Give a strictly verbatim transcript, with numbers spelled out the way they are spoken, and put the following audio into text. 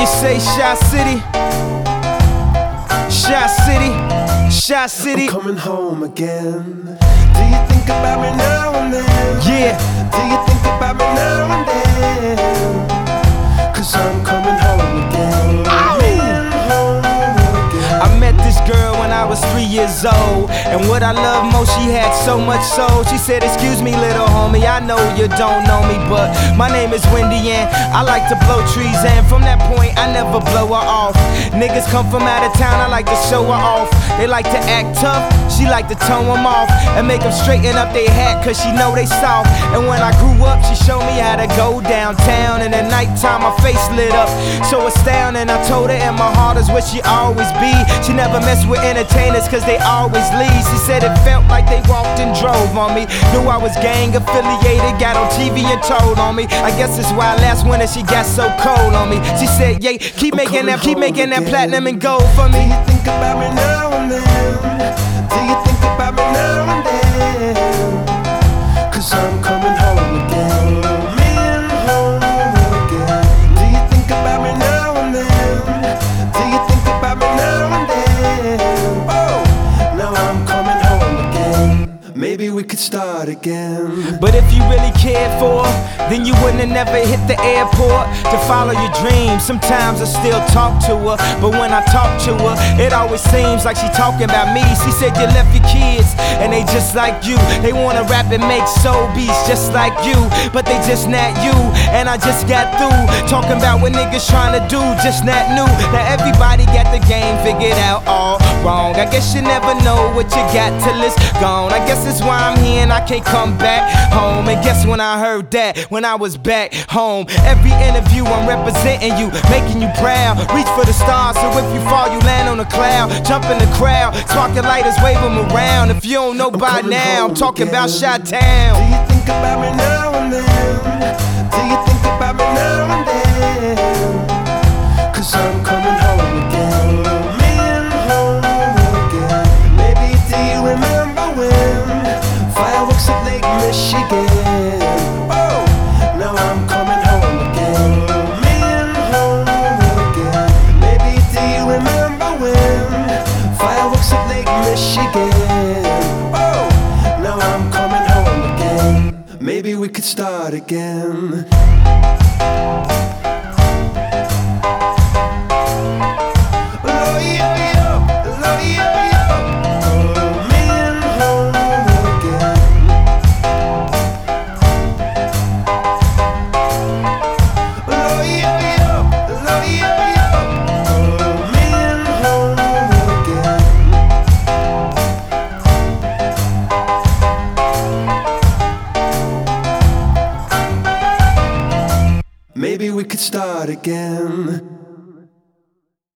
say Shy City, Shy City, Shy City. I'm coming home again. Do you think about me now and then? Yeah. Do you think about me now and then? Cause I'm coming home again. Coming home again. I met this girl when I was three years old, and what I love most, she had so much soul. She said, excuse me little homie, I know you don't know me, but my name is Wendy and I like to blow trees. And from that point I never blow her off. Niggas come from out of town, I like to show her off. They like to act tough, she like to tone them off and make them straighten up their hat, cause she know they soft. And when I grew up, she showed me how to go downtown, and at nighttime my face lit up so astounding. I told her, and my heart is where she always be. She never mess with entertainers cause they always leave. She said it felt like they walked and drove on me. Knew I was gang affiliated, got on T V and told on me. I guess that's why last winter she got so cold on me. She said, yeah, keep I'm making that, keep making again. that platinum and gold for me. Do you think about me now and then? Do you think about me now and then? Cause I'm coming home again. Coming home again. Do you think about me now and then? Do you think about me now and then? Oh, now I'm coming home again. Maybe we could start again. But if you really cared for her, then you wouldn't have never hit the airport to follow your dreams. Sometimes I still talk to her, but when I talk to her, it always seems like she talking about me. She said you left your kids, and they just like you. They wanna rap and make soul beats just like you, but they just not you. And I just got through talking about what niggas trying to do, just not new. Now everybody got the game figured out all wrong. I guess you never know what you got till it's gone. I guess that's why I'm here and I can't come back home. And guess when I heard that, when I was back home. Every interview I'm representing you, making you proud. Reach for the stars, so if you fall you land on a cloud. Jump in the crowd, sparking lighters, wave them around. If you don't know by now, I'm talking about Chi-Town. Do you think about me now and then? Do you think about me now and then? Cause I'm coming home again. Coming home again. Maybe do you remember when fireworks at Lake Michigan? Oh, now I'm coming home again. Coming home again. Maybe do you remember when fireworks at Lake Michigan? Oh, now I'm coming home again. Maybe we could start again. Oh, yo, yo. Oh, yo, yo. Coming home again. Oh, yo, yo. Oh, yo, yo. Coming home again. Maybe we could start again.